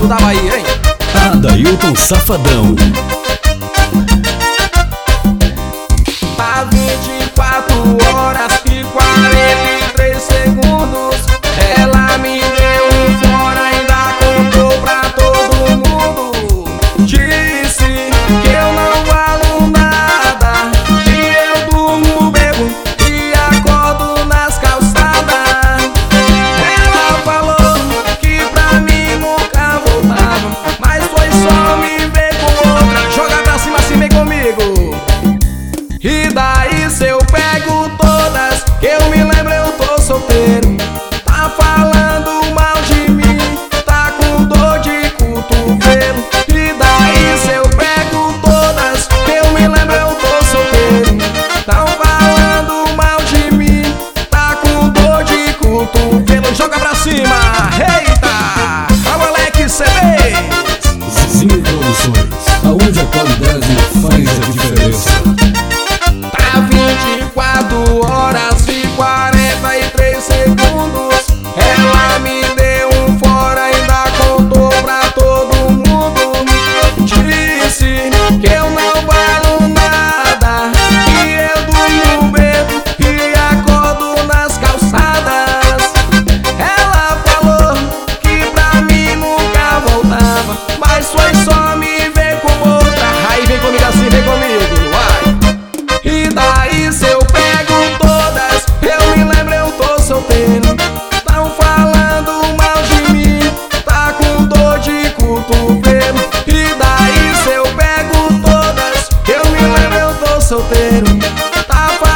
da Bahia, hein? Adailton Safadão. Há 24 horas e 43 segundos ela me deu um fora, ainda contou pra todo mundo. Disse que eu não valo nada, que eu durmo, bebo e acordo nas calçadas. Ela falou que pra mim nunca voltava, mas foi só me ver com outra. Joga pra cima assim, vem comigo. E daí se eu pego todas, que eu me lembro eu tô solteiro. Tá falando mal de mim, tá com dor de cotovelo. E daí se eu pego todas, que eu me lembro eu tô solteiro. Tão falando mal de mim, tá com dor de cotovelo. Joga pra cima, eita! A moleque CB Zizinho Produções, aonde a qualidade faz a diferença. Tá 24 horas e 43 segundos ela me deu um fora, ainda contou pra todo mundo. Disse que eu não valo nada, que eu durmo, bebo e acordo nas calçadas. Ela falou que pra mim nunca voltava, mas foi só me ver com outra. Aí vem comigo assim, vem comigo, vai. E daí se eu pego todas, eu me lembro eu tô solteiro. Tão falando mal de mim, tá com dor de cotovelo. E daí se eu pego todas, eu me lembro eu tô solteiro. Tá